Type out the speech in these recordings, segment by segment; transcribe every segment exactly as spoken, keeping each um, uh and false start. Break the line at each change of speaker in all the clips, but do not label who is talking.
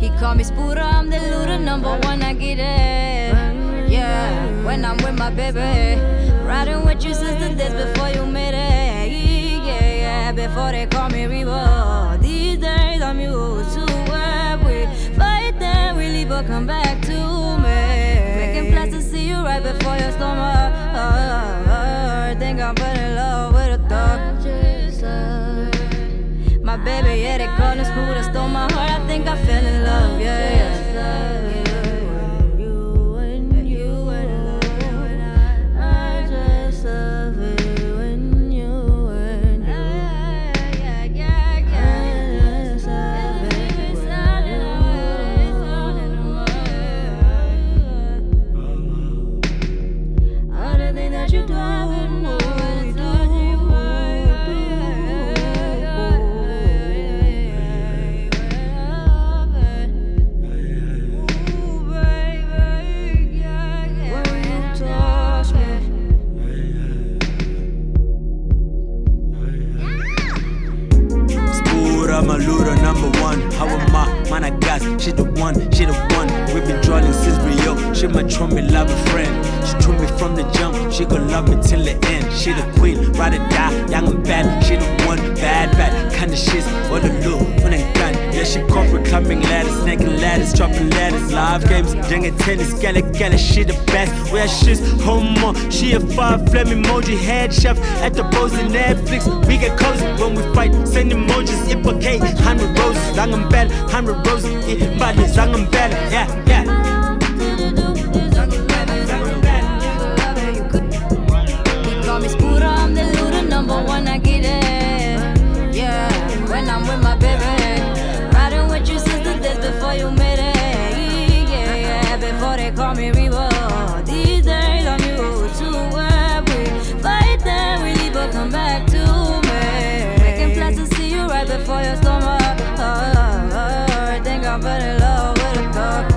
He call me Spooter, I'm the looter, number one, I get it. Yeah, when I'm with my baby, riding with you since the days before you made it. Yeah, yeah, before they call me Reba. These days I'm used to where we fight, then we leave or come back to me. Making plans to see you right before your stomach. Think I'm in love with a thug. My baby, yeah, they call him Spooter, stole my heart. I think I fell in love, yeah, yeah.
I'm a looter, number one. How am I? Man, I gas. She the one, she the one. We've been drawing since Rio. She my me love a friend. She told me from the jump. She gon' love me till the end. She the queen, ride or die, young and bad. She the one, bad, bad. Kinda shit, all the look, when I gun. Yeah, she come for climbing ladders, snaking ladders, dropping ladders. Live games, drinking tennis, gala gala. She the best. Where she's home on. She a five flame emoji head chef at the Bose in Netflix. We get cozy when we fight. Send emojis, it okay. Hundred roses, I'm bad. Hundred roses, it bad. I'm bad. Yeah, yeah.
Call me Spooter, I'm the looter, number one, I get it. Yeah, when I'm with my baby, riding with you since the days before you made it. Yeah, yeah, before they call me Reba. These days I'm used to where we fight, then we leave or come back to me. Making plans to see you right before your stomach. I think I'm in love with a thug.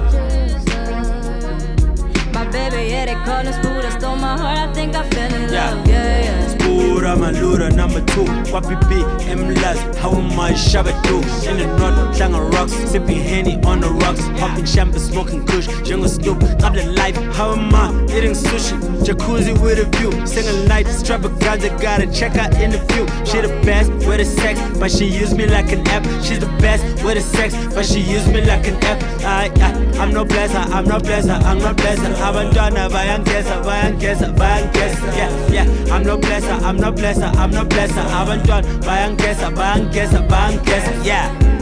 My baby, yeah, they call him Spooter, stole my heart. I think I fell in love, yeah, yeah.
Spooter, I'm a looter, number two. Wappy B, M Laz, how am I shabba do? In the north, slang of rocks, sipping Henny on the rocks, hopping champagne, smoking kush, jungle snoop, couple life. How am I eating sushi? Jacuzzi with a view, single night, extravaganza, gotta check out in the view. She the best with the sex, but she use me like an app. She's the best with the sex, but she use me like an app. I, I, I'm no blesser, I'm no blesser, I'm no blesser. Abandona, bayangesa, bayangesa, bayangesa. Yeah, yeah, I'm no blesser, I'm no blesser, I'm no blesser. Abandona, bayangesa, bayangesa, bayangesa. Yeah.